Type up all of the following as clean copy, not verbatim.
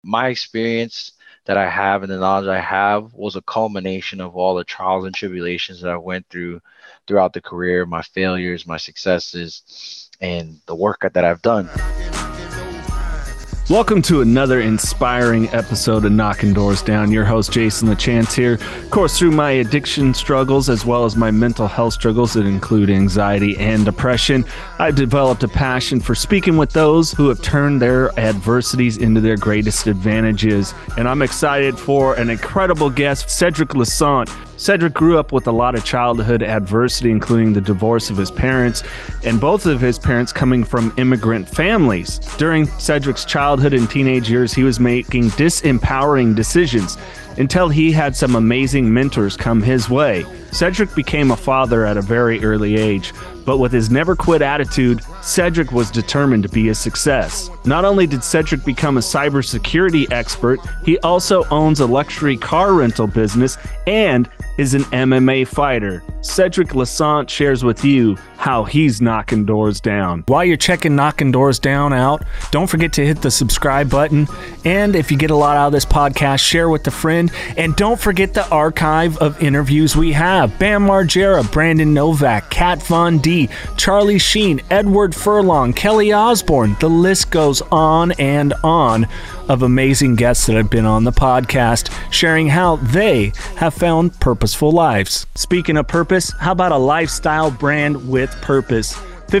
My experience that I have and the knowledge I have was a culmination of all the trials and tribulations that I went through throughout the career, my failures, my successes, and the work that I've done. Welcome to another inspiring episode of Knocking Doors Down. Your host, Jason LaChance here. Of course, through my addiction struggles as well as my mental health struggles that include anxiety and depression, I've developed a passion for speaking with those who have turned their adversities into their greatest advantages. And I'm excited for an incredible guest, Cedric Lassant. Cedric grew up with a lot of childhood adversity, including the divorce of his parents, and both of his parents coming from immigrant families. During Cedric's childhood and teenage years, he was making disempowering decisions until he had some amazing mentors come his way. Cedric became a father at a very early age, but with his never quit attitude, Cedric was determined to be a success. Not only did Cedric become a cybersecurity expert, he also owns a luxury car rental business and is an MMA fighter. Cedric Lassant shares with you how he's knocking doors down. While you're checking Knocking Doors Down out, don't forget to hit the subscribe button. And if you get a lot out of this podcast, share with a friend. And don't forget the archive of interviews we have. Bam Margera, Brandon Novak, Kat Von D, Charlie Sheen, Edward Furlong, Kelly Osbourne. The list goes on and on of amazing guests that have been on the podcast, sharing how they have found purposeful lives. Speaking of purpose, how about a lifestyle brand with purpose?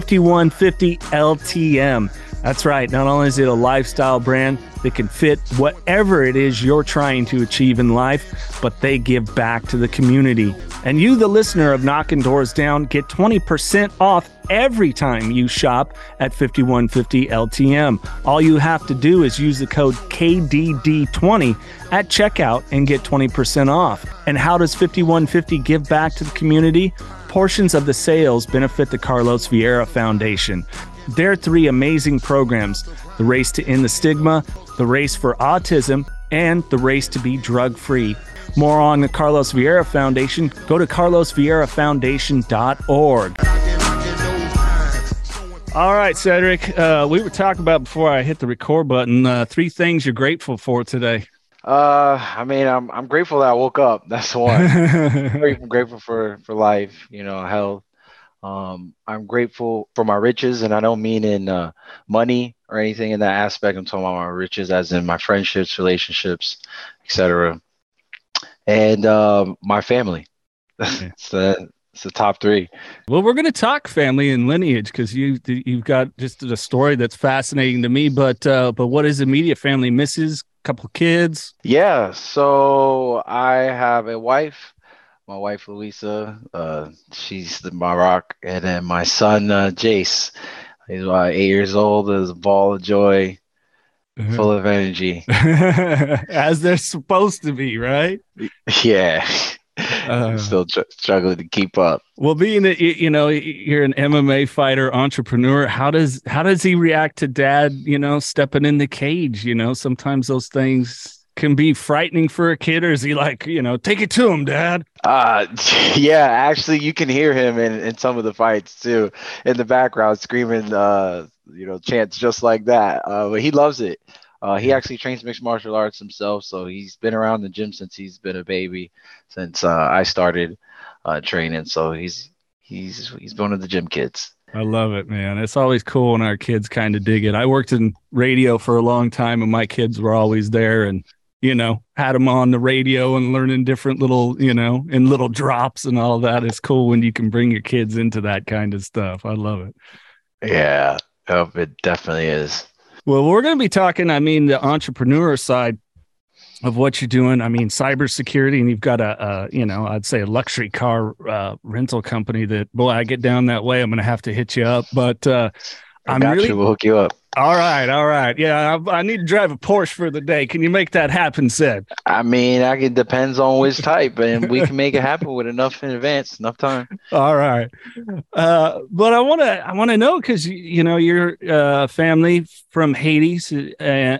5150 LTM. That's right. Not only is it a lifestyle brand that can fit whatever it is you're trying to achieve in life, but they give back to the community. And you, the listener of Knocking Doors Down, get 20% off every time you shop at 5150 LTM. All you have to do is use the code KDD20 at checkout and get 20% off. And how does 5150 give back to the community? Portions of the sales benefit the Carlos Vieira Foundation. Their three amazing programs: the Race to End the Stigma, the Race for Autism, and the Race to be Drug-Free. More on the Carlos Vieira Foundation, go to carlosvierafoundation.org. All right, Cedric, we were talking about before I hit the record button, three things you're grateful for today. I'm grateful that I woke up. That's one. I'm grateful for life, health. I'm grateful for my riches, and I don't mean in money or anything in that aspect. I'm talking about my riches as in my friendships, relationships, etc. And my family. It's the top three. Well, we're going to talk family and lineage because you've got just a story that's fascinating to me. But what is immediate family? Misses, couple of kids? Yeah. So I have a wife. My wife, Louisa, she's my rock. And then my son, Jace, he's about 8 years old, is a ball of joy, full of energy. As they're supposed to be, right? Yeah. I'm still struggling to keep up. Well, being that, you're an MMA fighter, entrepreneur, how does he react to dad, stepping in the cage? Sometimes those things can be frightening for a kid, or is he like, take it to him, Dad? Yeah, actually, you can hear him in some of the fights too, in the background screaming, chants just like that. But he loves it. He actually trains mixed martial arts himself, so he's been around the gym since he's been a baby, since I started training. So he's one of the gym kids. I love it, man. It's always cool when our kids kind of dig it. I worked in radio for a long time, and my kids were always there, and had them on the radio and learning different little, in little drops and all that. It's cool when you can bring your kids into that kind of stuff. I love it. Yeah, it definitely is. Well, we're going to be talking, the entrepreneur side of what you're doing. Cybersecurity, and you've got I'd say a luxury car rental company that, boy, I get down that way, I'm going to have to hit you up. But we'll hook you up. All right. Yeah, I need to drive a Porsche for the day. Can you make that happen, Sid? It depends on which type, and we can make it happen with enough in advance, enough time. All right. But I want to know, because your family from Haiti, so a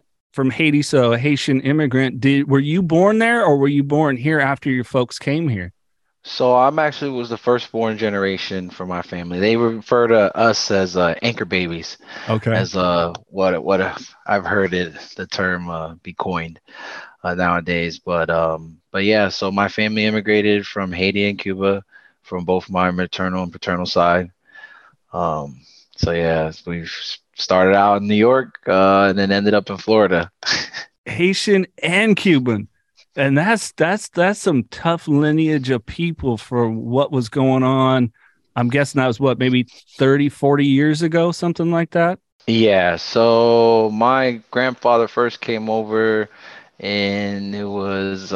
Haitian immigrant. Were you born there, or were you born here after your folks came here? So I'm actually was the firstborn generation for my family. They refer to us as anchor babies, Okay. as I've heard the term be coined nowadays. But yeah, so my family immigrated from Haiti and Cuba, from both my maternal and paternal side. Um, so yeah, we've started out in New York and then ended up in Florida. Haitian and Cuban. And that's some tough lineage of people for what was going on. I'm guessing that was what, maybe 30, 40 years ago, something like that. Yeah, so my grandfather first came over and it was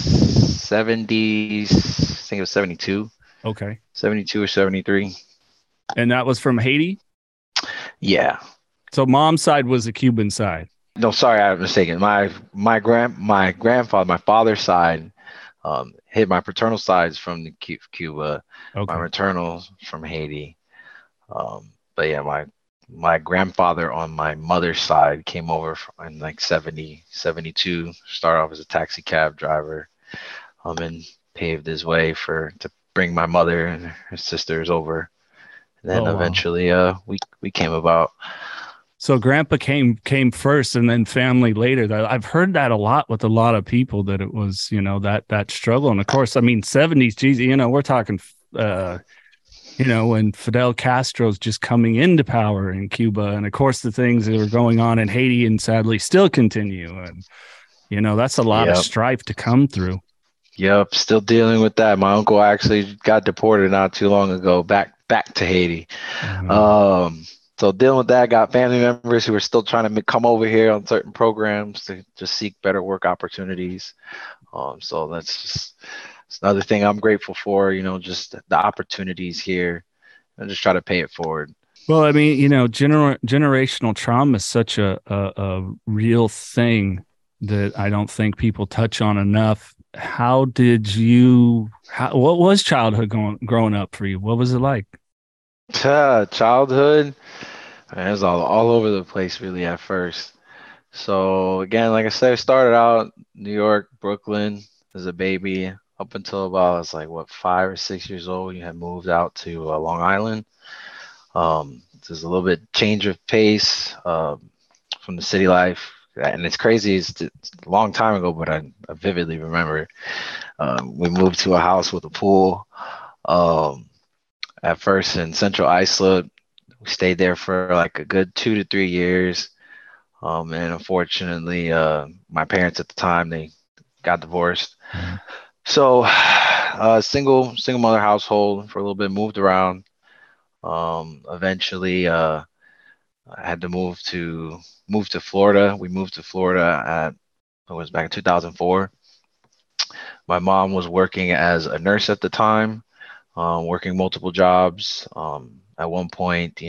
70s, I think it was 72, Okay. 72 or 73. And that was from Haiti. Yeah. So mom's side was the Cuban side. No, sorry, I was mistaken. My grandfather, my father's side, hit my paternal side's from the Cuba, my Okay. maternal from Haiti. But yeah, my grandfather on my mother's side came over in like 70, 72. Started off as a taxi cab driver, and paved his way for to bring my mother and her sisters over. And then Oh wow. eventually, we came about. So grandpa came first and then family later. That I've heard that a lot with a lot of people that it was, that struggle. And of course, I mean 70s, geez, we're talking when Fidel Castro's just coming into power in Cuba. And of course the things that were going on in Haiti and sadly still continue. And that's a lot of Yep, strife to come through. yep. Still dealing with that. My uncle actually got deported not too long ago, back to Haiti. Uh, Um, so dealing with that, got family members who are still trying to come over here on certain programs to just seek better work opportunities. So that's just it's another thing I'm grateful for, just the opportunities here and just try to pay it forward. well, I mean, generational trauma is such a real thing that I don't think people touch on enough. What was childhood growing up for you? What was it like? Childhood, man, it was all over the place really at first. So again, like I said, I started out New York, Brooklyn as a baby up until about I was like what 5 or 6 years old. You had moved out to Long Island. There's a little bit change of pace from the city life, and it's crazy. It's a long time ago, but I vividly remember. We moved to a house with a pool. Um, at first in Central Islip, we stayed there for like a good 2 to 3 years. And unfortunately, my parents at the time they got divorced. Mhm. So, single mother household for a little bit, moved around. Eventually, I had to move to Florida. We moved to Florida at it was back in 2004. My mom was working as a nurse at the time, working multiple jobs. At one point,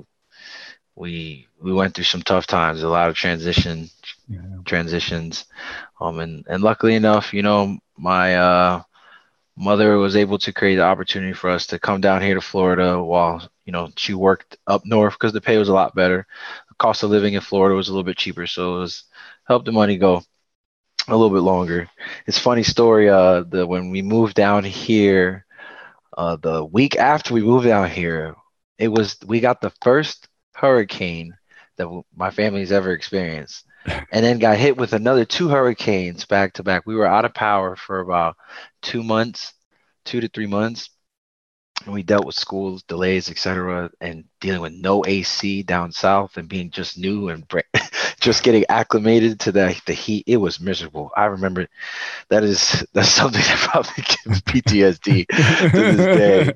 we went through some tough times, a lot of Yeah. transitions. And luckily enough, my mother was able to create the opportunity for us to come down here to Florida while, she worked up north because the pay was a lot better. The cost of living in Florida was a little bit cheaper, so it was helped the money go a little bit longer. It's a funny story, the when we moved down here, the week after we moved down here, we got the first hurricane that my family's ever experienced, and then got hit with another two hurricanes back to back. We were out of power for about 2 months, 2 to 3 months. And we dealt with schools, delays, etc., and dealing with no AC down south and being just new and just getting acclimated to the heat. It was miserable. I remember that's something that probably gives me PTSD to this day.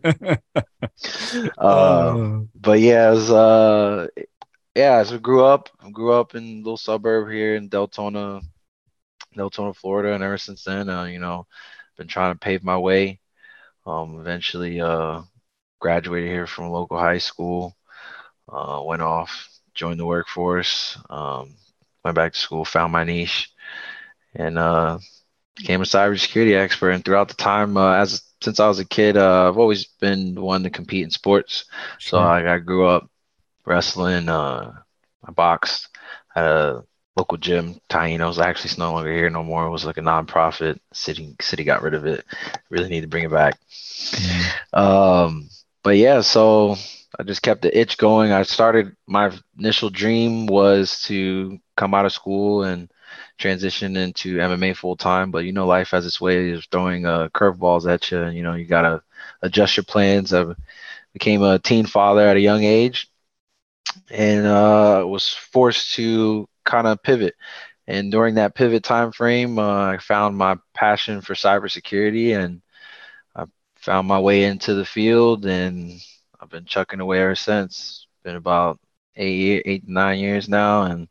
Oh, But yeah, it was yeah. So grew up in a little suburb here in Deltona, Florida, and ever since then, been trying to pave my way. Eventually, graduated here from a local high school. Went off, joined the workforce. Went back to school, found my niche, and became a cybersecurity expert. And throughout the time, as since I was a kid, I've always been one to compete in sports. So sure. I grew up wrestling. I boxed. Had a local gym, Taino's. Actually, it's no longer here no more. It was like a nonprofit. City got rid of it. Really need to bring it back. Mm. But yeah, so I just kept the itch going. I started, my initial dream was to come out of school and transition into MMA full time. But life has its way of throwing curveballs at you. And, you gotta adjust your plans. I became a teen father at a young age, and was forced to kind of pivot. And during that pivot time frame, I found my passion for cybersecurity, and I found my way into the field, and I've been chucking away ever since. Been about 8, 9 years now, and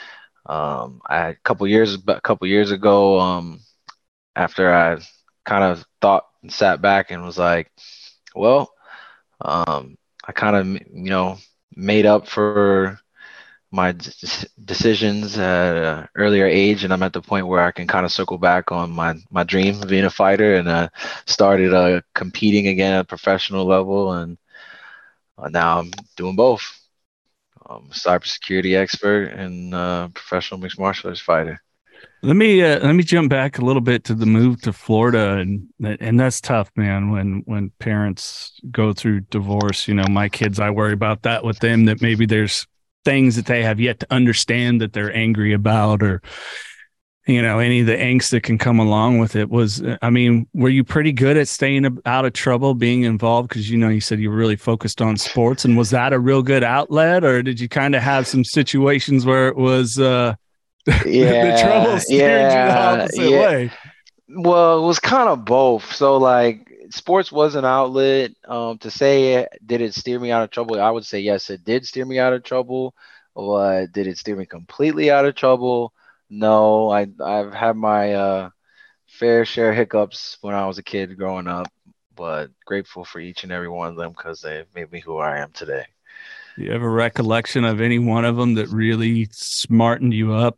a couple years ago, after I kind of thought and sat back and was like, well, I kind of made up for my decisions at an earlier age, and I'm at the point where I can kind of circle back on my dream of being a fighter, and started competing again at a professional level, and now I'm doing both. I'm a cybersecurity expert and professional mixed martial arts fighter. Let me jump back a little bit to the move to Florida, and that's tough, man. When parents go through divorce, my kids, I worry about that with them, that maybe there's things that they have yet to understand that they're angry about, or any of the angst that can come along with it. Were you pretty good at staying out of trouble, being involved? Because you said you were really focused on sports, and was that a real good outlet, or did you kind of have some situations where it was the trouble steered you the opposite way? Well, it was kind of both. So like sports was an outlet. To say did it steer me out of trouble? I would say yes, it did steer me out of trouble. But did it steer me completely out of trouble? No, I've had my fair share of hiccups when I was a kid growing up, but grateful for each and every one of them because they made me who I am today. Do you have a recollection of any one of them that really smartened you up?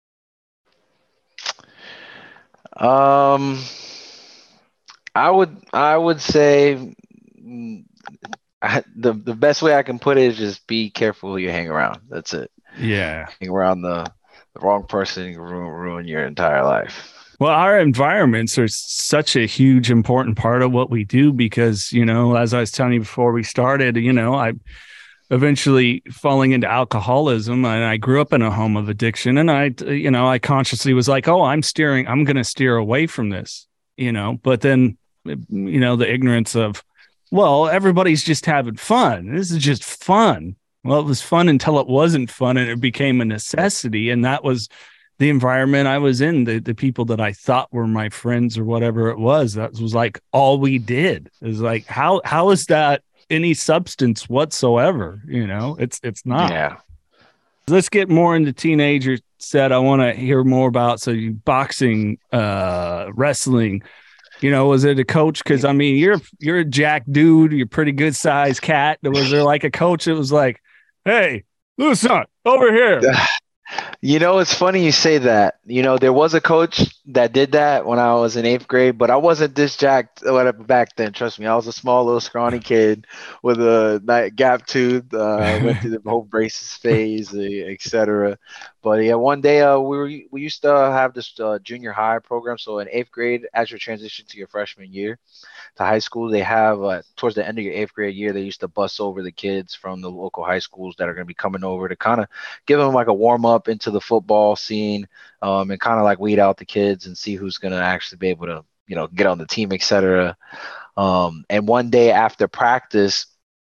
Um, I would say, the best way I can put it is just be careful who you hang around. That's it. Yeah. Hang around the wrong person, you can ruin your entire life. Well, our environments are such a huge, important part of what we do because, as I was telling you before we started, I eventually falling into alcoholism, and I grew up in a home of addiction, and I consciously was like, oh, I'm going to steer away from this, but then, the ignorance of, well, everybody's just having fun. This is just fun. Well, it was fun until it wasn't fun, and it became a necessity. And that was the environment I was in, the people that I thought were my friends or whatever it was. That was like all we did. It was like, how is that any substance whatsoever? It's not. Yeah. Let's get more into teenager set. I want to hear more about, so you boxing, wrestling. Was it a coach? Because you're a jack dude. You're a pretty good sized cat. Was there like a coach that was like, "Hey, Luzon, over here"? It's funny you say that. There was a coach that did that when I was in 8th grade, but I wasn't this jacked back then. Trust me, I was a small little scrawny kid with a gap tooth. Went through the whole braces phase, etc. But yeah, one day we used to have this junior high program. So in 8th grade, as you transition to your freshman year to high school, they have towards the end of your 8th grade year, they used to bus over the kids from the local high schools that are going to be coming over to kind of give them like a warm up into the football scene, and kind of like weed out the kids and see who's going to actually be able to get on the team, etc. And one day after practice,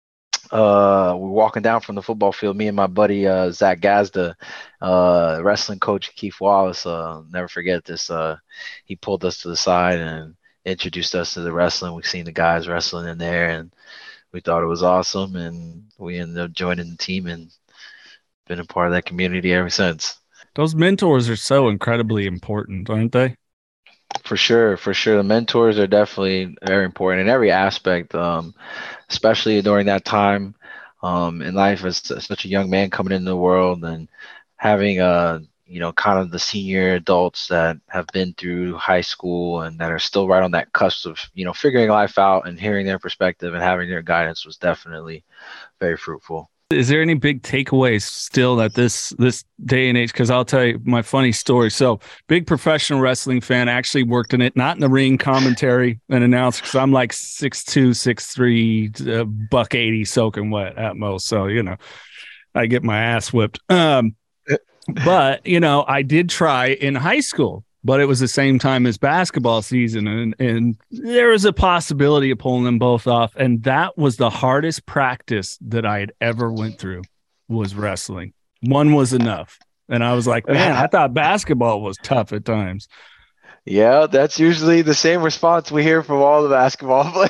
we're walking down from the football field, me and my buddy Zach Gazda, wrestling coach Keith Wallace. Never forget this. He pulled us to the side and introduced us to the wrestling. We've seen the guys wrestling in there, and we thought it was awesome, and we ended up joining the team and been a part of that community ever since. Those mentors are so incredibly important, aren't they? For sure, for sure. The mentors are definitely very important in every aspect, especially during that time in life as such a young man coming into the world and having kind of the senior adults that have been through high school and that are still right on that cusp of, figuring life out, and hearing their perspective and having their guidance was definitely very fruitful. Is there any big takeaways still at this day and age? Because I'll tell you my funny story. So, big professional wrestling fan, actually worked in it, not in the ring, commentary and announcer, because I'm like 6'2", 6'3", buck 80 soaking wet at most. So, I get my ass whipped. But, I did try in high school, but it was the same time as basketball season. And there was a possibility of pulling them both off. And that was the hardest practice that I had ever went through, was wrestling. One was enough. And I was like, man, I thought basketball was tough at times. Yeah, that's usually the same response we hear from all the basketball players.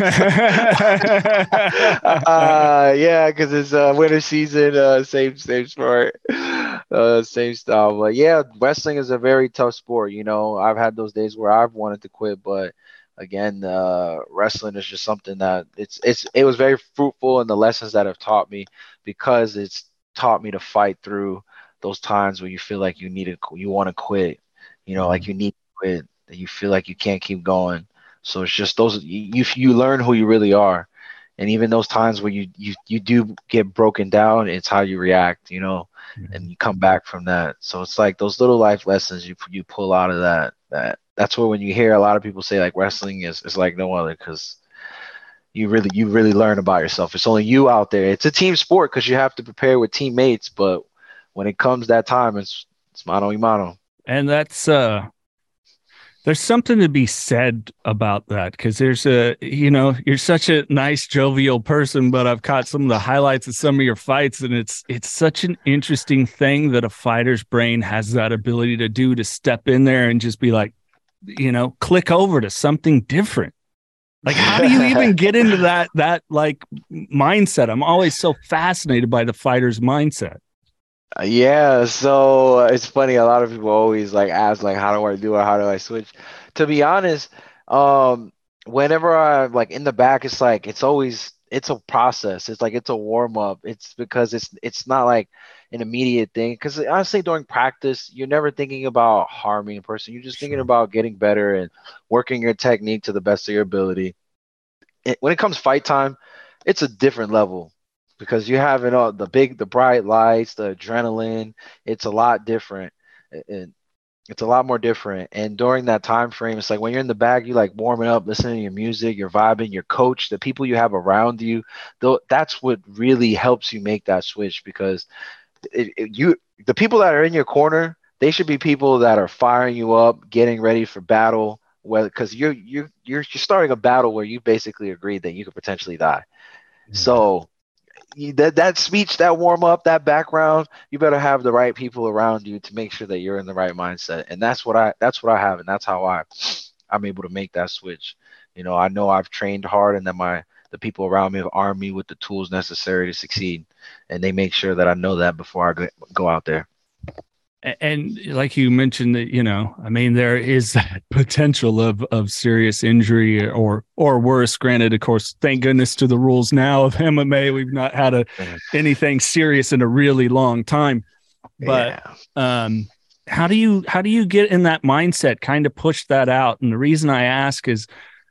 Yeah, because it's winter season, same sport, same style. But yeah, wrestling is a very tough sport. I've had those days where I've wanted to quit, but again, wrestling is just something that it was very fruitful in the lessons that have taught me, because it's taught me to fight through those times where you feel like you want to quit. Like you need quit, that you feel like you can't keep going. So it's just those you learn who you really are, and even those times where you do get broken down, it's how you react, and you come back from that. So it's like those little life lessons you pull out of that's where when you hear a lot of people say like wrestling is like no other, because you really learn about yourself. It's only you out there. It's a team sport because you have to prepare with teammates, but when it comes that time, it's mano a mano. And that's there's something to be said about that, because you're such a nice, jovial person, but I've caught some of the highlights of some of your fights, and it's such an interesting thing that a fighter's brain has that ability to do, to step in there and just be like, click over to something different. Like, how do you even get into that like mindset? I'm always so fascinated by the fighter's mindset. Yeah, so it's funny. A lot of people always like ask like, how do I do it? How do I switch? To be honest, um, whenever I'm like in the back, it's a process. It's like it's a warm up. It's because it's not like an immediate thing. Because honestly, during practice, you're never thinking about harming a person. You're just thinking Sure. about getting better and working your technique to the best of your ability. When it comes fight time, it's a different level, because you have all the bright lights, the adrenaline. It's a lot different. And it's a lot more different. And during that time frame, it's like when you're in the bag, you like warming up, listening to your music, you're vibing, your coach, the people you have around you. Though that's what really helps you make that switch, because the people that are in your corner, they should be people that are firing you up, getting ready for battle. Whether because you're starting a battle where you basically agreed that you could potentially die. Yeah. So that speech, that warm up, that background, you better have the right people around you to make sure that you're in the right mindset. And that's what I have, and that's how I'm able to make that switch. I know I've trained hard, and that the people around me have armed me with the tools necessary to succeed, and they make sure that I know that before I go out there. And like you mentioned that, I mean, there is that potential of serious injury or worse. Granted, of course, thank goodness to the rules now of MMA, we've not had anything serious in a really long time. But Yeah. how do you get in that mindset, kind of push that out? And the reason I ask is,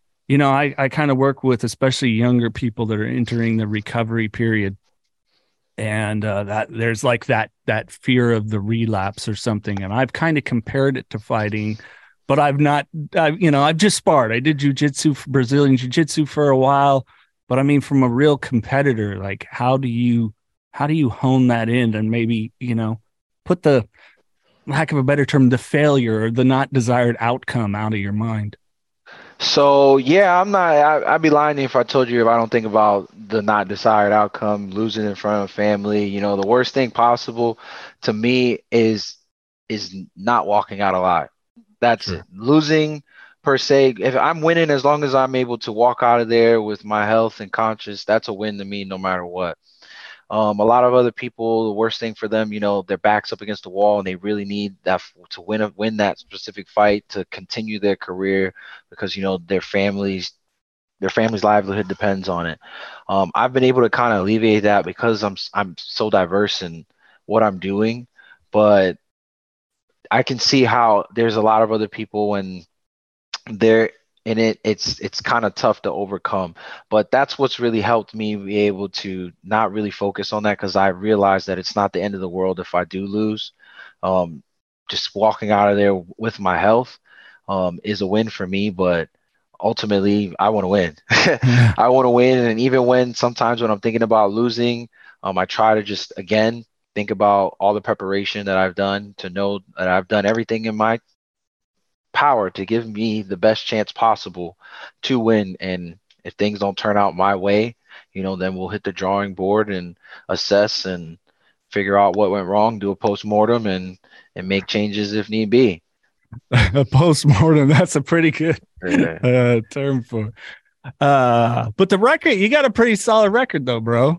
I kind of work with especially younger people that are entering the recovery period, and that there's like that fear of the relapse or something. And I've kind of compared it to fighting, but I've just sparred. I did Brazilian jiu-jitsu for a while, but I mean, from a real competitor, like how do you hone that in and maybe, put the lack of a better term, the failure or the not desired outcome out of your mind? So yeah, I'd be lying if I told you if I don't think about the not desired outcome, losing in front of family. The worst thing possible to me is not walking out alive. That's it. Sure. Losing per se, if I'm winning, as long as I'm able to walk out of there with my health and conscious, that's a win to me, no matter what. A lot of other people, the worst thing for them, their backs up against the wall, and they really need that to win that specific fight to continue their career, because their family's livelihood depends on it. I've been able to kind of alleviate that because I'm so diverse in what I'm doing, but I can see how there's a lot of other people when they're and it's kind of tough to overcome. But that's what's really helped me be able to not really focus on that, because I realize that it's not the end of the world if I do lose. Um, just walking out of there with my health is a win for me, but ultimately I want to win. Yeah. I want to win, and even when sometimes when I'm thinking about losing, I try to just again think about all the preparation that I've done, to know that I've done everything in my power to give me the best chance possible to win. And if things don't turn out my way, then we'll hit the drawing board and assess and figure out what went wrong, do a post-mortem, and make changes if need be. A post-mortem, that's a pretty good Yeah. term for but the record, you got a pretty solid record though, bro.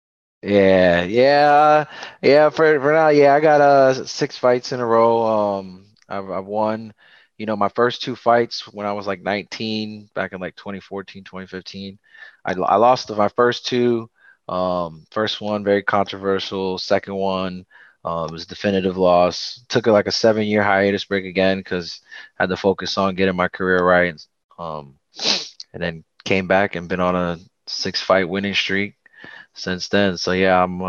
Yeah. For now, yeah, I got 6 fights in a row. I've won, my first 2 fights when I was like 19, back in like 2014, 2015. I lost my first two. First one very controversial. Second one was definitive loss. Took like a 7-year hiatus break again because I had to focus on getting my career right. Um, and then came back and been on a 6-fight winning streak since then. So yeah, I'm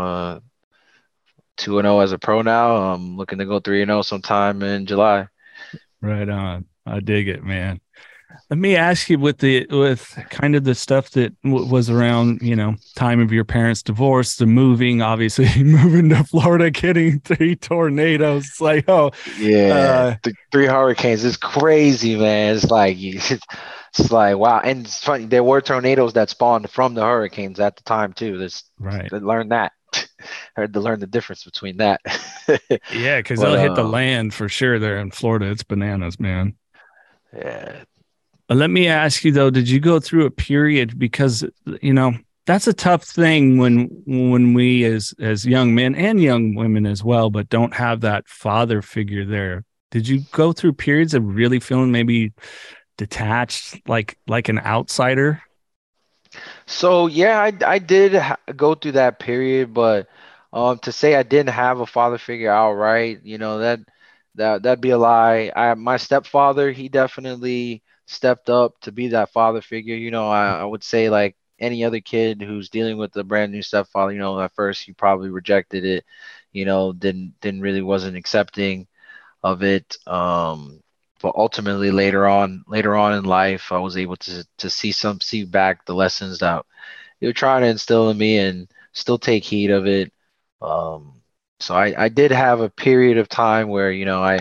2-0 as a pro now. I'm looking to go 3-0 sometime in July. Right on. I dig it, man. Let me ask you, with kind of the stuff that was around, time of your parents' divorce, the moving, obviously moving to Florida, getting 3 tornadoes. It's like, Yeah, the 3 hurricanes is crazy, man. It's like wow, and it's funny. There were tornadoes that spawned from the hurricanes at the time too. right. To learn that. I had to learn the difference between that. Yeah, because But they'll hit the land for sure there in Florida. It's bananas, man. yeah. Let me ask you though, did you go through a period, because that's a tough thing when we as young men and young women as well, but don't have that father figure there. Did you go through periods of really feeling maybe detached, like an outsider? So yeah, I did go through that period, but to say I didn't have a father figure outright, that'd be a lie. My stepfather, he definitely stepped up to be that father figure. I would say like any other kid who's dealing with a brand new stepfather, at first he probably rejected it, didn't really wasn't accepting of it. But ultimately later on in life, I was able to see back the lessons that you're trying to instill in me and still take heed of it. So I did have a period of time where,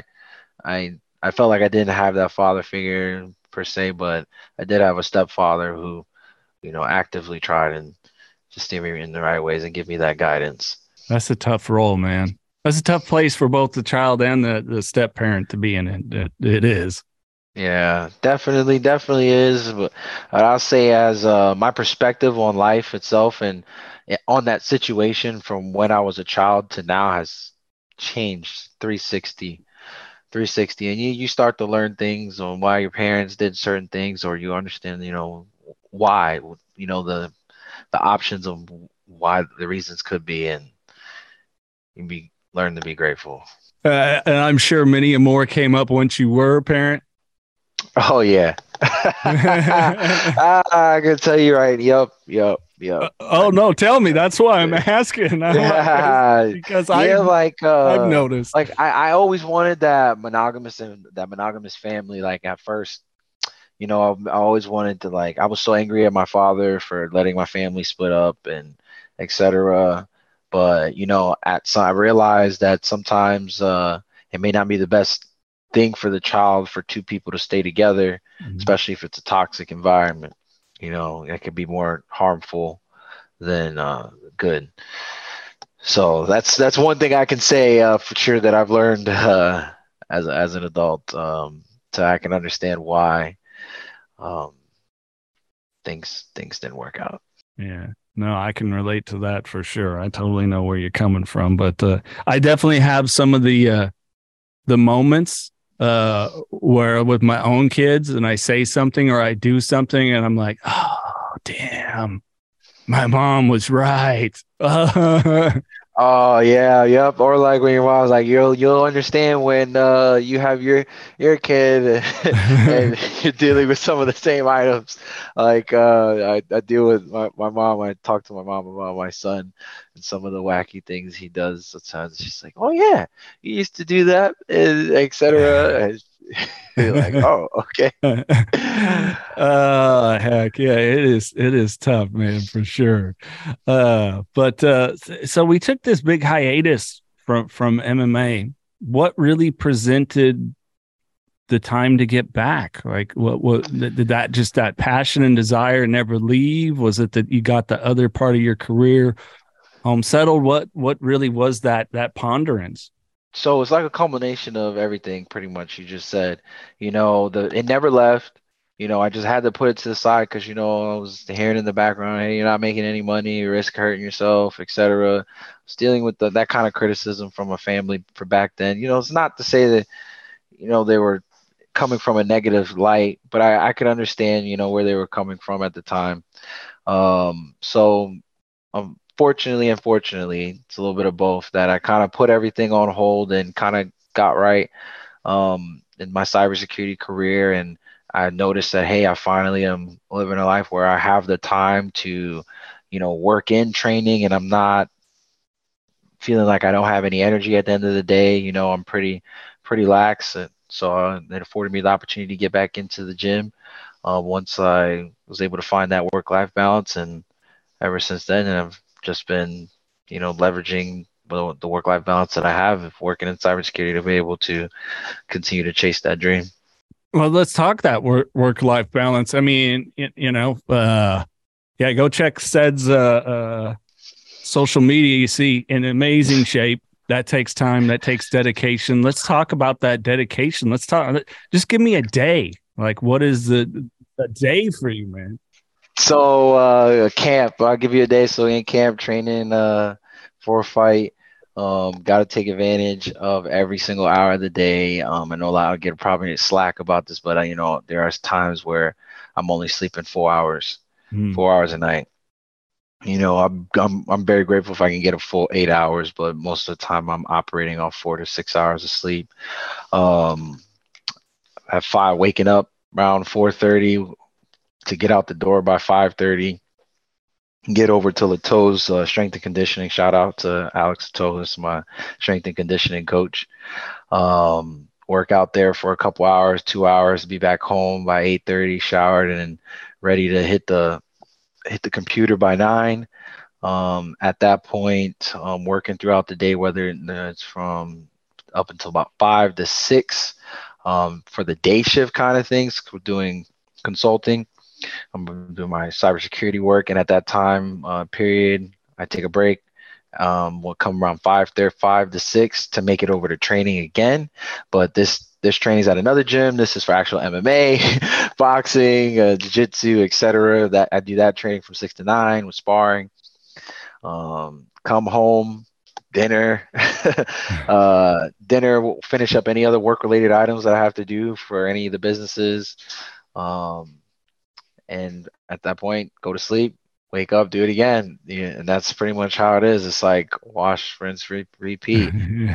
I felt like I didn't have that father figure per se, but I did have a stepfather who, actively tried and to steer me in the right ways and give me that guidance. That's a tough role, man. That's a tough place for both the child and the step parent to be in. It is. Yeah, definitely is. But I'll say, as my perspective on life itself and on that situation from when I was a child to now has changed 360, and you start to learn things on why your parents did certain things, or you understand, why, the options of why the reasons could be, and learn to be grateful. And I'm sure many more came up once you were a parent. Oh yeah. I can tell you right. Yep. Oh no, tell me. That's why I'm asking. Yeah, because yeah. I've noticed. Like I always wanted that monogamous family. Like at first, I always wanted to, like, I was so angry at my father for letting my family split up and etc. But I realized that sometimes it may not be the best thing for the child for two people to stay together, especially if it's a toxic environment. It could be more harmful than good. So that's one thing I can say for sure that I've learned as an adult, so I can understand why um, things didn't work out. Yeah. No, I can relate to that for sure. I totally know where you're coming from, but I definitely have some of the moments where with my own kids and I say something or I do something and I'm like, oh damn, my mom was right. Oh yeah, yep. Or like when your mom's like, you'll understand when you have your kid and you're dealing with some of the same items. Like I deal with my mom. I talk to my mom about my son and some of the wacky things he does. Sometimes she's like, "Oh yeah, you used to do that," and etc. And you're like, "Oh, okay." Heck yeah, it is tough, man, for sure. But so we took this big hiatus from MMA. What really presented the time to get back? Like what did that, just that passion and desire never leave? Was it that you got the other part of your career home settled? What really was that ponderance? So it's like a combination of everything, pretty much. You just said, the it never left. I just had to put it to the side because I was hearing in the background, hey, you're not making any money, you risk hurting yourself, etc. I was dealing with that kind of criticism from a family for back then. It's not to say that they were coming from a negative light, but I could understand where they were coming from at the time. So fortunately, unfortunately, it's a little bit of both that I kind of put everything on hold and kind of got right in my cybersecurity career. And I noticed that, hey, I finally am living a life where I have the time to, work in training and I'm not feeling like I don't have any energy at the end of the day. I'm pretty lax. So it afforded me the opportunity to get back into the gym once I was able to find that work-life balance. And ever since then, I've just been, leveraging the work-life balance that I have working in cybersecurity to be able to continue to chase that dream. Well, let's talk that work life balance. I mean, yeah, go check Sed's social media. You see in amazing shape. That takes time. That takes dedication. Let's talk about that dedication. Let's talk. Just give me a day. Like, what is the a day for you, man? So camp, I'll give you a day. So in camp training for a fight, got to take advantage of every single hour of the day. I know I'll get probably slack about this, but there are times where I'm only sleeping 4 hours, Hmm. 4 hours a night. I'm very grateful if I can get a full 8 hours, but most of the time I'm operating off 4 to 6 hours of sleep. Um, at waking up around 4:30 to get out the door by 5:30. Get over to Lato's strength and conditioning. Shout out to Alex Lato, who's my strength and conditioning coach. Work out there for a couple hours, 2 hours, be back home by 8:30, showered and ready to hit the computer by 9. At that point, working throughout the day, whether it's from up until about 5 to 6 for the day shift kind of things. We're doing consulting. I'm doing my cybersecurity work, and at that time period, I take a break. We'll come around 5 to 6 to make it over to training again. But this training is at another gym. This is for actual MMA, boxing, jiu-jitsu, etc. That I do that training from 6 to 9 with sparring. Come home, dinner, dinner. We'll finish up any other work-related items that I have to do for any of the businesses. Um, and at that point, go to sleep, wake up, do it again. Yeah, and that's pretty much how it is. It's like wash, rinse, repeat.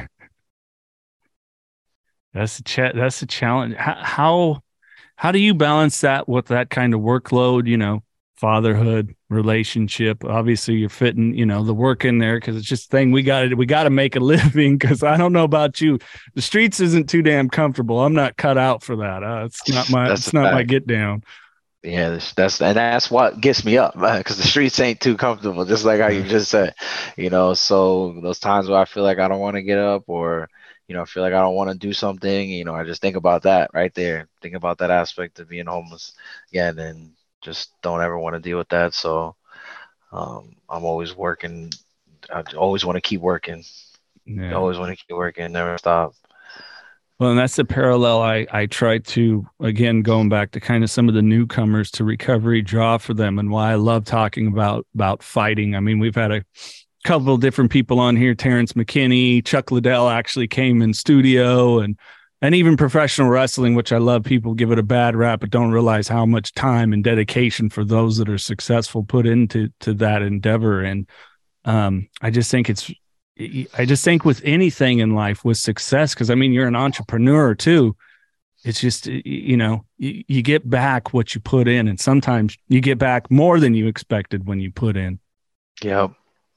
That's a challenge. How do you balance that with that kind of workload? Fatherhood, relationship. Obviously, you're fitting the work in there because it's just a thing we got to make a living. Because I don't know about you, the streets isn't too damn comfortable. I'm not cut out for that. That's It's a not my fact. get down. Yeah, that's what gets me up, because the streets ain't too comfortable, just like how you just said. So those times where I feel like I don't want to get up, or I feel like I don't want to do something, I just think about that right there. Think about that aspect of being homeless again, and just don't ever want to deal with that. So I'm always working. I always want to keep working. Yeah. Always want to keep working, never stop. Well, and that's the parallel I try to, again, going back to kind of some of the newcomers to recovery, draw for them, and why I love talking about fighting. I mean, we've had a couple of different people on here. Terrence McKinney, Chuck Liddell actually came in studio, and even professional wrestling, which I love. People give it a bad rap, but don't realize how much time and dedication for those that are successful put into that endeavor. And I just think it's I just think with anything in life, with success, because I mean, you're an entrepreneur too. It's just, you get back what you put in, and sometimes you get back more than you expected when you put in. Yep.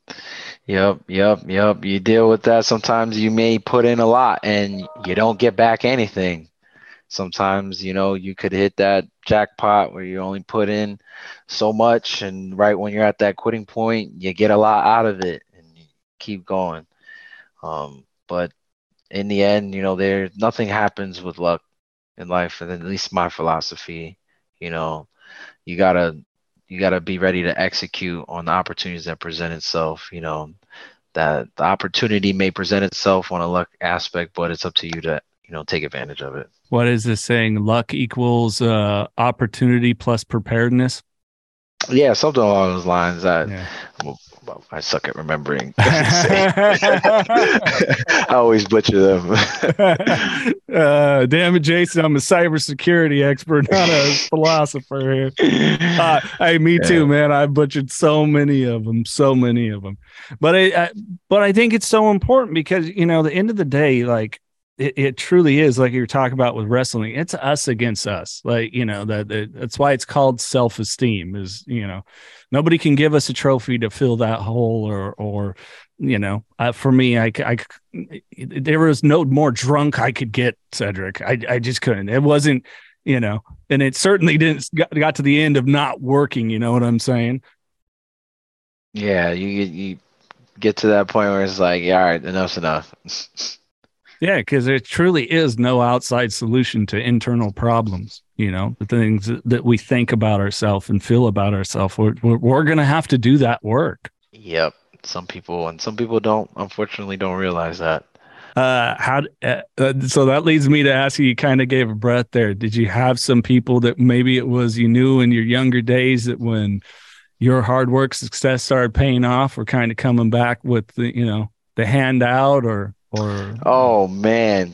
Yep. You deal with that. Sometimes you may put in a lot and you don't get back anything. Sometimes, you could hit that jackpot where you only put in so much, and right when you're at that quitting point, you get a lot out of it and you keep going. But in the end, there nothing happens with luck in life, and at least my philosophy, you know, you gotta you gotta be ready to execute on the opportunities that present itself. That the opportunity may present itself on a luck aspect, but it's up to you to take advantage of it. What is this saying? Luck equals opportunity plus preparedness. Yeah, something along those lines. Yeah. I suck at remembering. I always butcher them. Damn it, Jason! I'm a cybersecurity expert, not a philosopher here. Hey, me too, man. I butchered so many of them. But I think it's so important because the end of the day, like it truly is like you're talking about with wrestling. It's us against us. Like that's why it's called self-esteem. Is nobody can give us a trophy to fill that hole or for me, there was no more drunk I could get, Cedric. I just couldn't. It wasn't, and it certainly didn't got to the end of not working. You know what I'm saying? Yeah, you get to that point where it's like, yeah, all right, enough's enough. Yeah, because there truly is no outside solution to internal problems. The things that we think about ourselves and feel about ourselves, we're going to have to do that work. Yep. Some people don't, unfortunately, don't realize that. So that leads me to ask you kind of gave a breath there. Did you have some people that maybe it was you knew in your younger days that when your hard work success started paying off were kind of coming back with the handout or Oh man,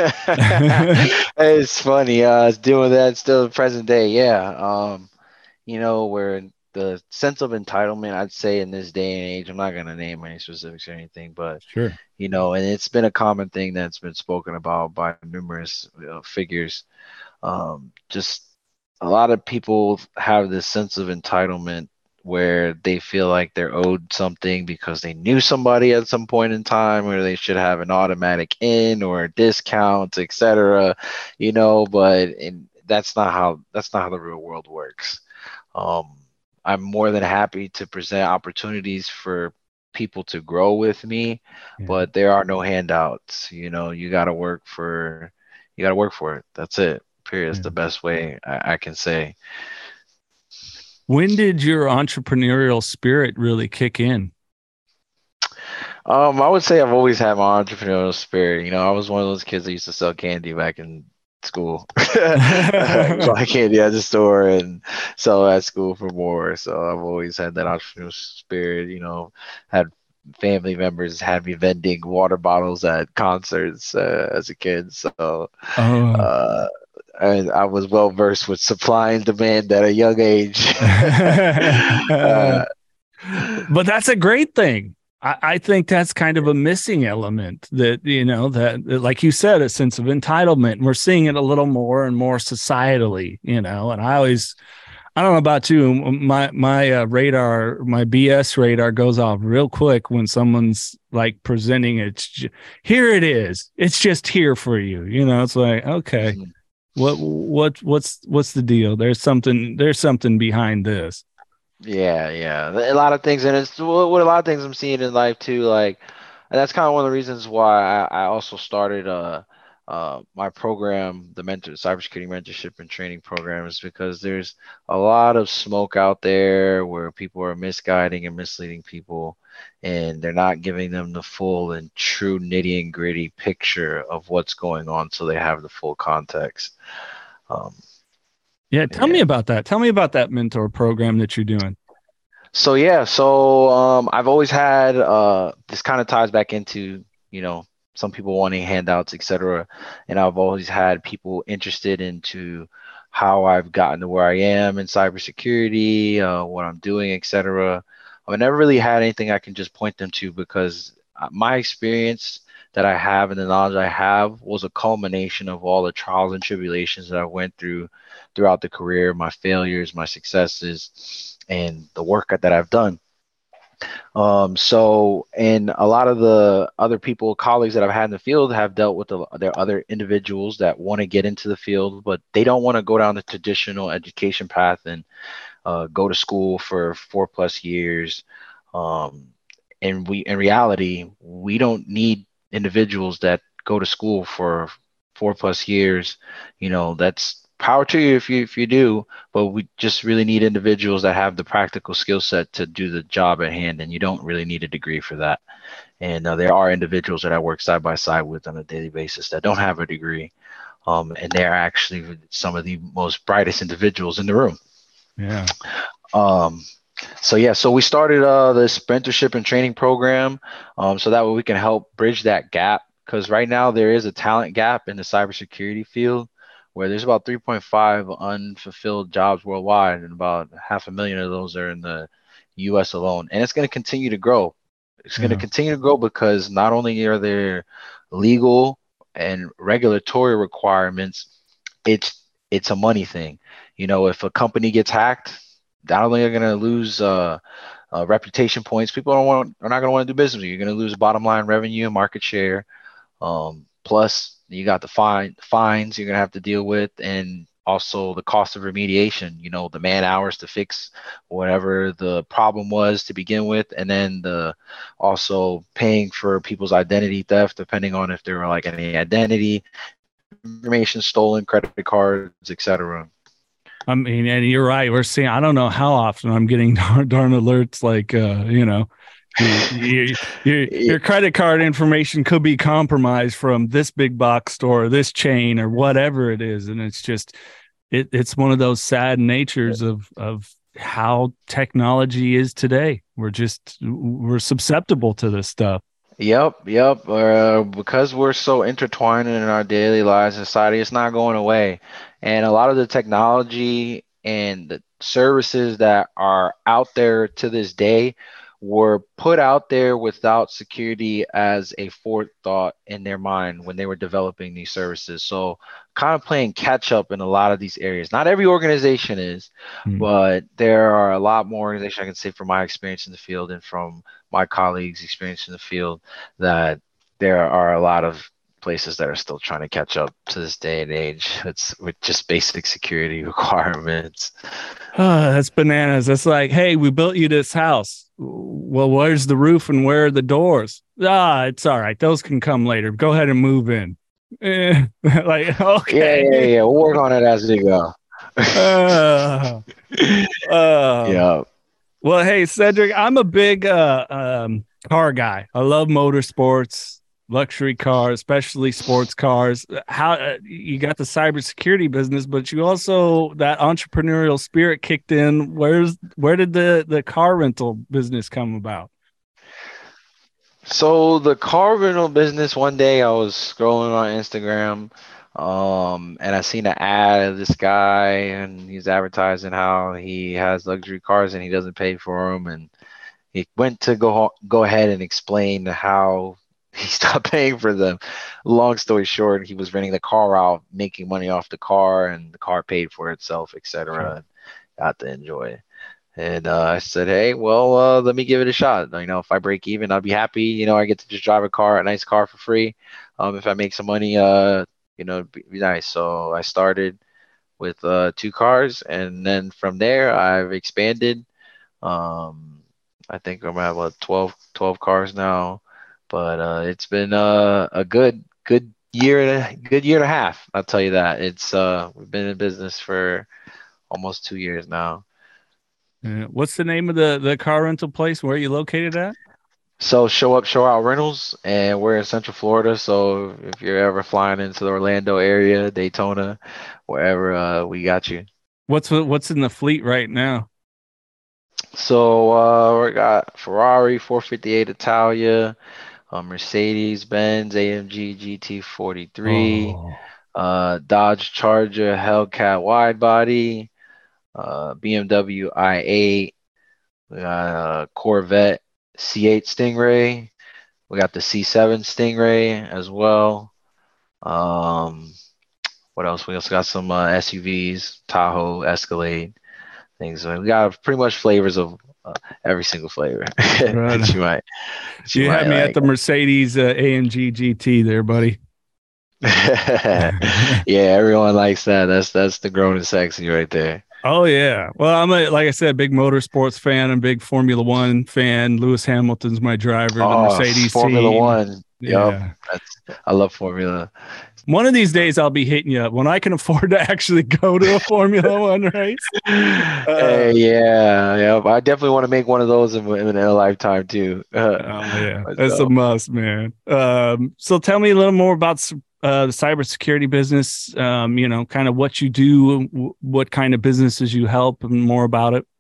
it's funny. It's doing that still present day. Yeah. Where the sense of entitlement, I'd say in this day and age, I'm not gonna name any specifics or anything, but sure, and it's been a common thing that's been spoken about by numerous figures. Just a lot of people have this sense of entitlement where they feel like they're owed something because they knew somebody at some point in time where they should have an automatic in or a discount, etc. But that's not how the real world works. I'm more than happy to present opportunities for people to grow with me, but there are no handouts. You gotta work for it. That's it. Period. It's the best way I can say. When did your entrepreneurial spirit really kick in? I would say I've always had my entrepreneurial spirit. I was one of those kids that used to sell candy back in school. Buy candy at the store and sell at school for more. So I've always had that entrepreneurial spirit. Had family members had me vending water bottles at concerts as a kid. So and I was well versed with supply and demand at a young age. But that's a great thing. I think that's kind of a missing element that, that like you said, a sense of entitlement. And we're seeing it a little more and more societally, and I don't know about you. My radar, my BS radar goes off real quick when someone's like presenting it. Here it is. It's just here for you. It's like, okay, what's the deal? There's something behind this. Yeah. A lot of things, and it's what a lot of things I'm seeing in life too. Like, and that's kind of one of the reasons why I also started my program, the cybersecurity mentorship and training program, is because there's a lot of smoke out there where people are misguiding and misleading people, and they're not giving them the full and true nitty and gritty picture of what's going on, so they have the full context. Tell me about that. Tell me about that mentor program that you're doing. So I've always had this kind of ties back into some people wanting handouts, etc. And I've always had people interested into how I've gotten to where I am in cybersecurity, what I'm doing, etc. I never really had anything I can just point them to because my experience that I have and the knowledge I have was a culmination of all the trials and tribulations that I went through throughout the career, my failures, my successes, and the work that I've done. And a lot of the other people, colleagues that I've had in the field have dealt with their other individuals that want to get into the field, but they don't want to go down the traditional education path and go to school for 4+ years. Um, and in reality, we don't need individuals that go to school for 4+ years. That's power to you if you do, but we just really need individuals that have the practical skill set to do the job at hand, and you don't really need a degree for that. And there are individuals that I work side by side with on a daily basis that don't have a degree, and they're actually some of the most brightest individuals in the room. Yeah. So we started this mentorship and training program, so that way we can help bridge that gap, because right now there is a talent gap in the cybersecurity field where there's about 3.5 unfulfilled jobs worldwide, and about 500,000 of those are in the U.S. alone, and it's going to continue to grow. It's going to continue to grow because not only are there legal and regulatory requirements, it's a money thing. If a company gets hacked, not only are going to lose reputation points, people are not going to want to do business with you. You're going to lose bottom line revenue and market share. Plus, you got the fines you're going to have to deal with, and also the cost of remediation, the man hours to fix whatever the problem was to begin with, and then also paying for people's identity theft, depending on if there were like any identity information stolen, credit cards, etc. I mean, and you're right. We're seeing, I don't know how often I'm getting darn alerts like, your credit card information could be compromised from this big box store, this chain, or whatever it is. And it's just, it's one of those sad natures of how technology is today. We're susceptible to this stuff. Yep. Because we're so intertwined in our daily lives in society, it's not going away. And a lot of the technology and the services that are out there to this day were put out there without security as a forethought in their mind when they were developing these services. So kind of playing catch up in a lot of these areas. Not every organization is, but there are a lot more organizations, I can say from my experience in the field and from my colleagues' experience in the field, that there are a lot of places that are still trying to catch up to this day and age. It's with just basic security requirements. That's bananas. That's like, hey, we built you this house. Well, where's the roof and where are the doors? It's all right. Those can come later. Go ahead and move in. Like, okay. Yeah. We'll work on it as we go. Yeah. Well, hey, Cedric, I'm a big car guy. I love motorsports, luxury cars, especially sports cars. How you got the cybersecurity business, but you also, that entrepreneurial spirit kicked in. Where did the car rental business come about? So the car rental business, one day I was scrolling on Instagram, and I seen an ad of this guy, and he's advertising how he has luxury cars and he doesn't pay for them, and he went to go ahead and explain how he stopped paying for them. Long story short, he was renting the car out, making money off the car, and the car paid for itself, etc. Sure. Got to enjoy it. And I said, hey, well, let me give it a shot. If I break even, I'll be happy. I get to just drive a nice car for free. If I make some money, it'd be nice. So I started with 2 cars, and then from there, I've expanded. I think I'm at about 12 cars now, but it's been a good year and a half. I'll tell you that. We've been in business for almost 2 years now. What's the name of the car rental place? Where are you located at? So Show Up, Show Out Rentals, and we're in Central Florida. So if you're ever flying into the Orlando area, Daytona, wherever, we got you. What's in the fleet right now? So we got Ferrari 458 Italia, Mercedes Benz AMG GT43, Oh, Dodge Charger Hellcat wide body, BMW i8, we got Corvette C8 Stingray. We got the C7 Stingray as well. What else? We also got some SUVs, Tahoe, Escalade, things. We got pretty much flavors of every single flavor Right. that you You might had me at like. the Mercedes AMG GT there, buddy. Yeah, everyone likes that. That's the grown and sexy right there. Oh yeah. Well, like I said, big motorsports fan. I'm a big Formula One fan. Lewis Hamilton's my driver, the Oh, Mercedes Formula team. One. Yep. Yeah. I love Formula. One of these days I'll be hitting you up when I can afford to actually go to a Formula One race. Hey, yeah. I definitely want to make one of those in a lifetime too. Oh yeah, that's a Myself. must, man. So tell me a little more about the cybersecurity business. Kind of what you do, what kind of businesses you help, and more about it.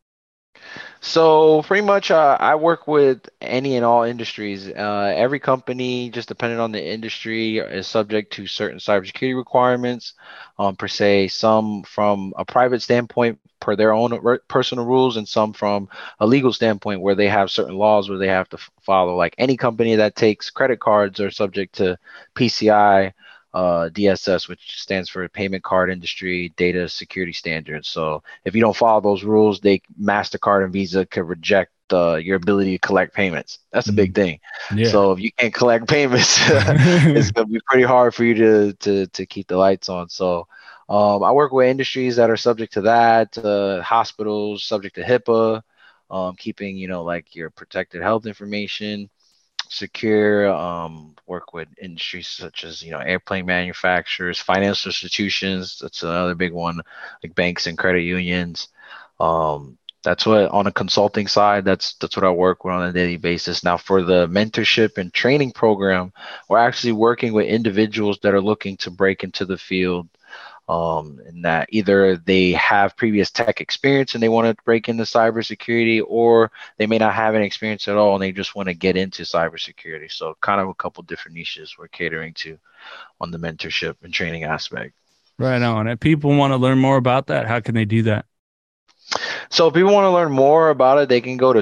So pretty much, I work with any and all industries. Every company, just depending on the industry, is subject to certain cybersecurity requirements, per se. Some from a private standpoint, per their own personal rules, and some from a legal standpoint, where they have certain laws where they have to follow. Like any company that takes credit cards are subject to PCI. DSS, which stands for Payment Card Industry Data Security Standards. So if you don't follow those rules, Mastercard and Visa could reject your ability to collect payments. That's a big thing. Yeah. So if you can't collect payments, it's gonna be pretty hard for you to keep the lights on. So I work with industries that are subject to that, hospitals subject to HIPAA, keeping like your protected health information secure. Work with industries such as airplane manufacturers, financial institutions. That's another big one, like banks and credit unions. That's what on a consulting side. That's what I work with on a daily basis. Now for the mentorship and training program, we're actually working with individuals that are looking to break into the field, and that either they have previous tech experience and they want to break into cybersecurity, or they may not have any experience at all and they just want to get into cybersecurity. So kind of a couple different niches we're catering to on the mentorship and training aspect. Right on. If people want to learn more about that, how can they do that? So if people want to learn more about it, they can go to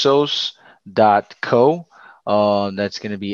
susos.co. That's going to be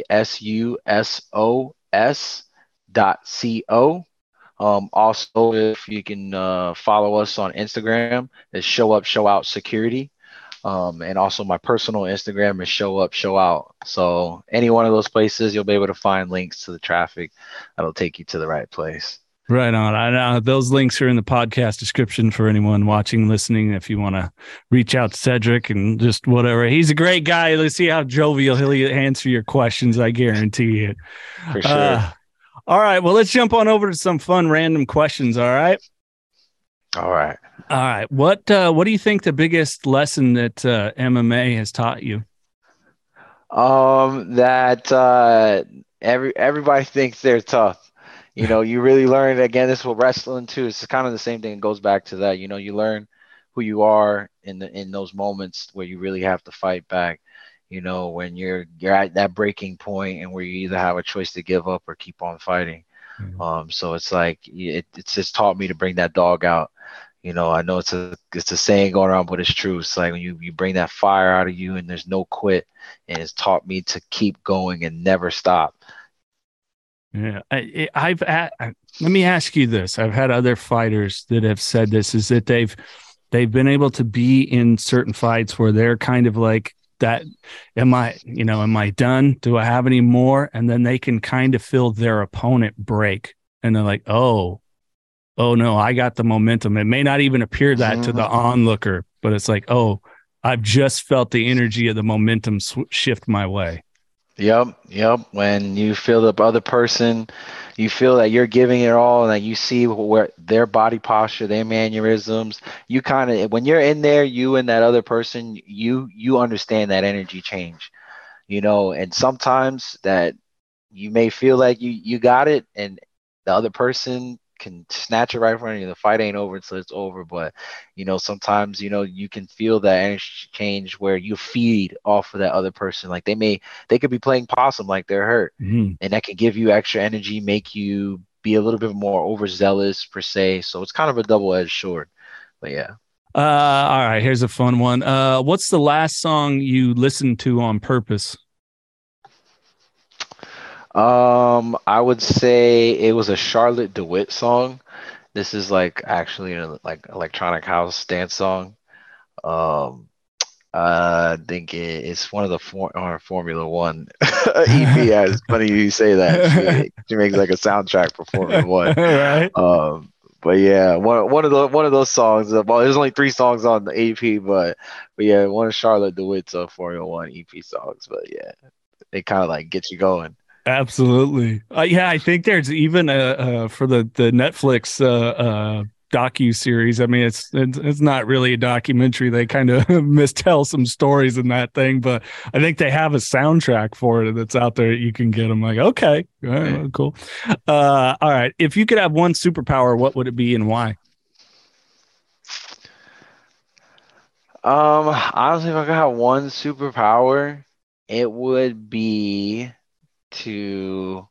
SUSOS.co. Also, if you can follow us on Instagram, it's Show Up, Show Out Security. And also my personal Instagram is Show Up, Show Out. So any one of those places, you'll be able to find links to the traffic that'll take you to the right place. Right on. I know those links are in the podcast description for anyone watching, listening. If you want to reach out to Cedric and just whatever, he's a great guy. Let's see how jovial he'll answer your questions. I guarantee it. For sure. All right. Well, let's jump on over to some fun random questions. All right. All right. All right. What do you think the biggest lesson that MMA has taught you? That everybody thinks they're tough. You really learn, again, this with wrestling too. It's kind of the same thing. It goes back to that. You learn who you are in those moments where you really have to fight back. When you're at that breaking point and where you either have a choice to give up or keep on fighting. Mm-hmm. So it's like it's just taught me to bring that dog out. I know it's a saying going around, but it's true. It's like when you bring that fire out of you and there's no quit, and it's taught me to keep going and never stop. Yeah, let me ask you this. I've had other fighters that have said this, is that they've been able to be in certain fights where they're kind of like that. Am I done? Do I have any more? And then they can kind of feel their opponent break. And they're like, oh no, I got the momentum. It may not even appear that to the onlooker, but it's like, oh, I've just felt the energy of the momentum shift my way. Yep. When you feel the other person, you feel that you're giving it all, and that you see where their body posture, their mannerisms, you kind of, when you're in there, you and that other person, you understand that energy change, and sometimes that you may feel like you got it, and the other person can snatch it right in front of you. The fight ain't over until it's over. But sometimes you can feel that energy change where you feed off of that other person. Like they could be playing possum, like they're hurt, and that can give you extra energy, make you be a little bit more overzealous per se. So it's kind of a double-edged sword. But yeah. All right, here's a fun one. What's the last song you listened to on purpose? I would say it was a Charlotte DeWitt song. This is like actually a like electronic house dance song. Um, I think it's one of the Formula One EP. Yeah, it's funny you say that. She makes like a soundtrack for Formula One. Right. But yeah, one of those songs. Well, there's only three songs on the EP, but yeah, one of Charlotte DeWitt's Formula One EP songs. But yeah, it kind of like gets you going. Absolutely. Yeah, I think there's even a for the Netflix docu series. I mean, it's not really a documentary. They kind of mistell some stories in that thing, but I think they have a soundtrack for it that's out there. You can get them. Like, okay, all right, Yeah. cool. All right. If you could have one superpower, what would it be and why? Honestly, if I could have one superpower, it would be to,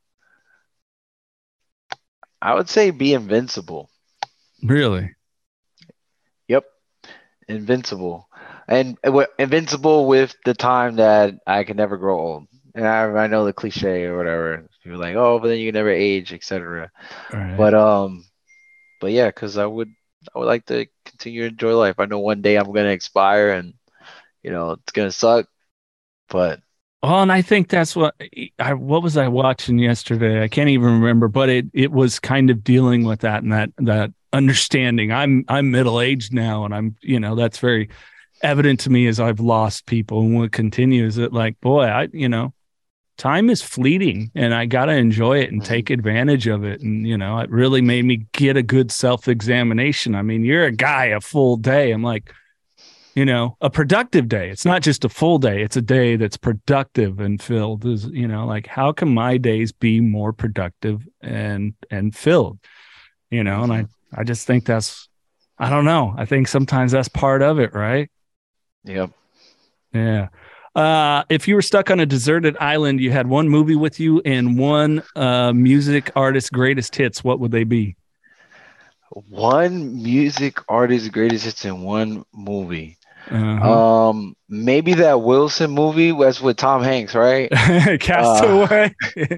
I would say, be invincible. Really? Yep, invincible, and invincible with the time that I can never grow old. And I know the cliche or whatever. People are like, oh, but then you can never age, etc. All right. But but yeah, because I would like to continue to enjoy life. I know one day I'm gonna expire, and it's gonna suck, but Oh, and I think that's what was I watching yesterday? I can't even remember, but it was kind of dealing with that and that understanding. I'm middle aged now, and that's very evident to me as I've lost people, and what continues that like, boy, time is fleeting, and I gotta enjoy it and Mhm. take advantage of it. And it really made me get a good self examination. I mean, you're a guy a full day. I'm like, a productive day. It's not just a full day. It's a day that's productive and filled. Is like, how can my days be more productive and filled? And I Mhm. I just think that's, I don't know. I think sometimes that's part of it, right? Yep. Yeah. If you were stuck on a deserted island, you had one movie with you and one music artist's greatest hits, what would they be? One music artist greatest hits in one movie. Uh-huh. Maybe that Wilson movie was with Tom Hanks, right? Uh, Castaway.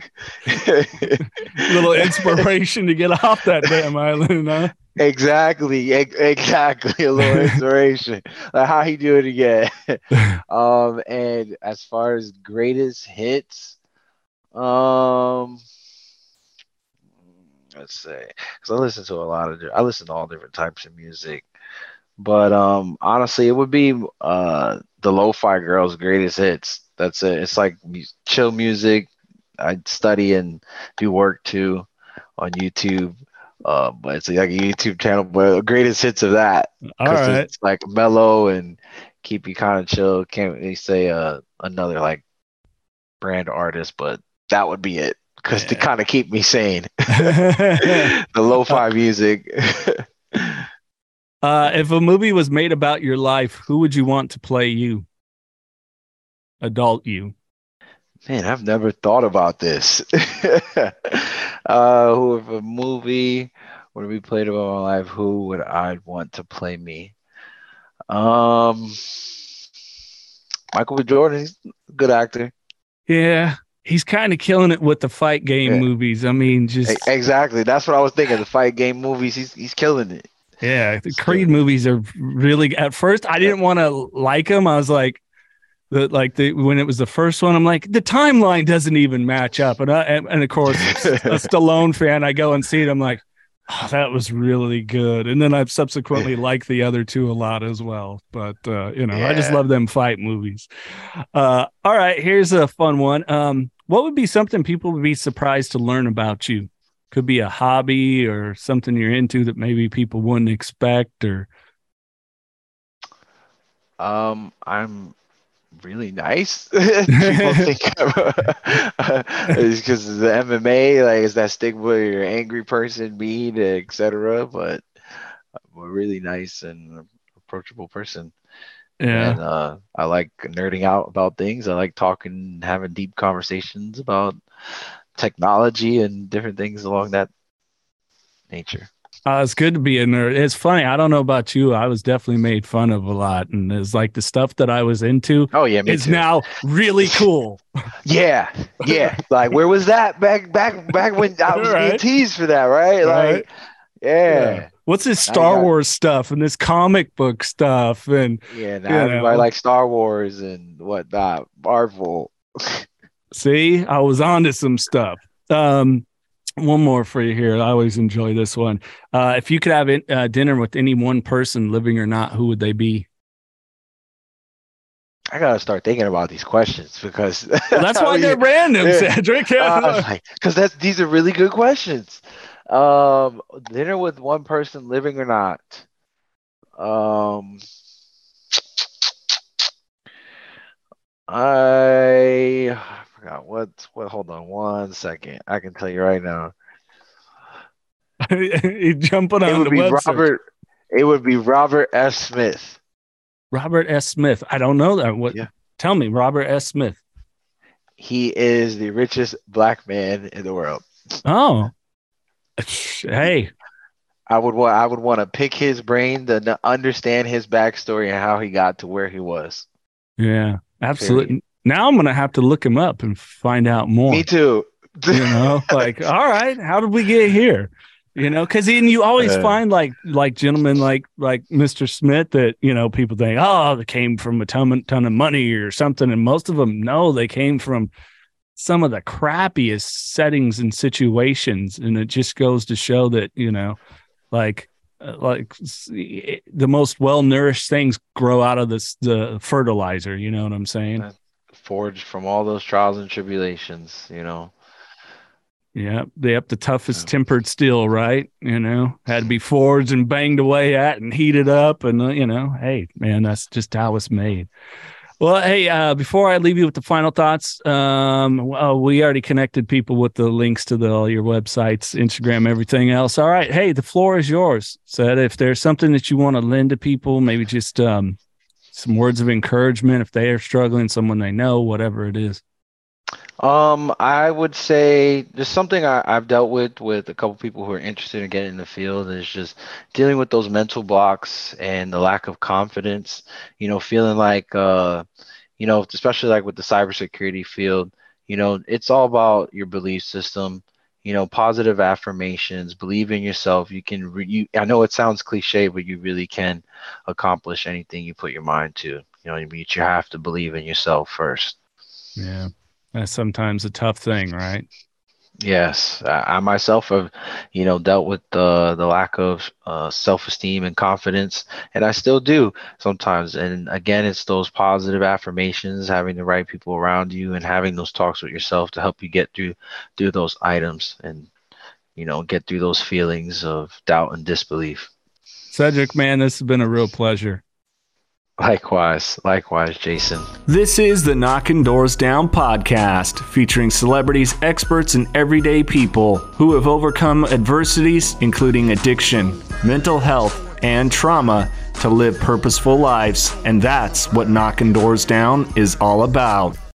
Little inspiration to get off that damn island, huh? exactly. A little inspiration, like how he do it again. And as far as greatest hits, um, let's say, because I listen to all different types of music. But honestly, it would be the Lo-Fi Girls' greatest hits. That's it. It's like chill music. I study and do work too on YouTube. But it's like a YouTube channel, but greatest hits of that All because right. it's like mellow and keep you kind of chill. Can't really say another like brand artist, but that would be it because to Yeah. kind of keep me sane. The uh, lo-fi music. if a movie was made about your life, who would you want to play you? Adult you. Man, I've never thought about this. Who if a movie would be played about my life, who would I want to play me? Um, Michael B. Jordan, he's a good actor. Yeah. He's kind of killing it with the fight game Yeah, movies. I mean, just, exactly. That's what I was thinking. The fight game movies, he's killing it. yeah, the He's Creed killing it. movies are really, at first, I Yeah. didn't want to like them. I was like, when it was the first one, I'm like, the timeline doesn't even match up. And of course, a Stallone fan, I go and see it. I'm like, oh, that was really good. And then I've subsequently liked the other two a lot as well. But I just Yeah. love them fight movies. All right, here's a fun one. What would be something people would be surprised to learn about you? Could be a hobby or something you're into that maybe people wouldn't expect, or I'm really nice. People think it's because of the MMA, like it's that stigma, you're an angry person, mean, etc. But I'm a really nice and approachable person. yeah. And I like nerding out about things. I like talking, having deep conversations about technology and different things along that nature. It's good to be a nerd. It's funny. I don't know about you. I was definitely made fun of a lot. And it's like the stuff that I was into is too. now really cool. Yeah. Like, where was that back when I was being teased for that, right? Like, yeah. What's this Star Wars stuff and this comic book stuff? And now everybody likes Star Wars and whatnot, Marvel. See, I was onto some stuff. One more for you here. I always enjoy this one. If you could have dinner with any one person, living or not, who would they be? I gotta start thinking about these questions because that's why they're random, Cedric. Because these are really good questions. Dinner with one person, living or not. I forgot what. Hold on 1 second. I can tell you right now. You're jumping on the website. It would be Robert S. Smith. Robert S. Smith. I don't know that. What? Yeah. Tell me, Robert S. Smith. He is the richest black man in the world. Oh, hey. I would want to pick his brain to understand his backstory and how he got to where he was. Yeah. Absolutely. Period. Now I'm going to have to look him up and find out more. Me too. Like, all right, how did we get here? Because you always find like gentlemen like Mr. Smith that, people think, oh, they came from a ton of money or something. And most of them, no, they came from some of the crappiest settings and situations. And it just goes to show that, the most well-nourished things grow out of the fertilizer. You know what I'm saying? Forged from all those trials and tribulations, Yeah, the toughest tempered steel, right? Had to be forged and banged away at and heated up. And, hey, man, that's just how it's made. Well, hey, before I leave you with the final thoughts, we already connected people with the links to all your websites, Instagram, everything else. All right. Hey, the floor is yours. So if there's something that you want to lend to people, maybe just some words of encouragement if they are struggling, someone they know, whatever it is. I would say just something I've dealt with a couple people who are interested in getting in the field is just dealing with those mental blocks and the lack of confidence, feeling like, especially like with the cybersecurity field, it's all about your belief system, positive affirmations, believe in yourself. You can, I know it sounds cliche, but you really can accomplish anything you put your mind to, but you have to believe in yourself first. Yeah. That's sometimes a tough thing, right? Yes. I myself have, dealt with the lack of self-esteem and confidence, and I still do sometimes. And again, it's those positive affirmations, having the right people around you and having those talks with yourself to help you get through those items and, get through those feelings of doubt and disbelief. Cedric, man, this has been a real pleasure. Likewise, Jason. This is the Knocking Doors Down podcast, featuring celebrities, experts, and everyday people who have overcome adversities, including addiction, mental health, and trauma, to live purposeful lives. And that's what Knocking Doors Down is all about.